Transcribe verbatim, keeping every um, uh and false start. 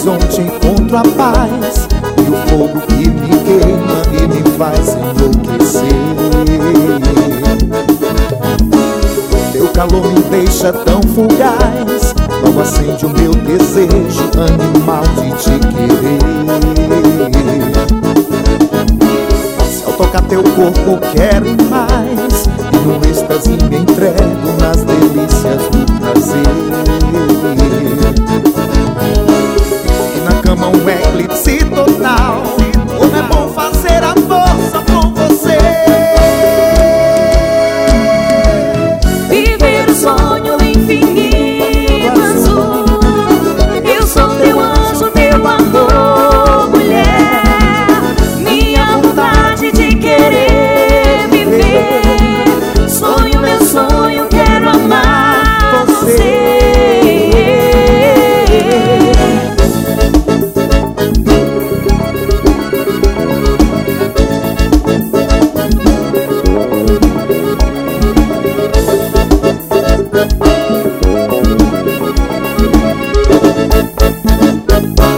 horizonte encontro a paz e o fogo que me queima e me faz enlouquecer. Teu calor me deixa tão fugaz, logo acende o meu desejo animal de te querer. Se ao tocar teu corpo quero mais, e no êxtase me entrego nas delícias do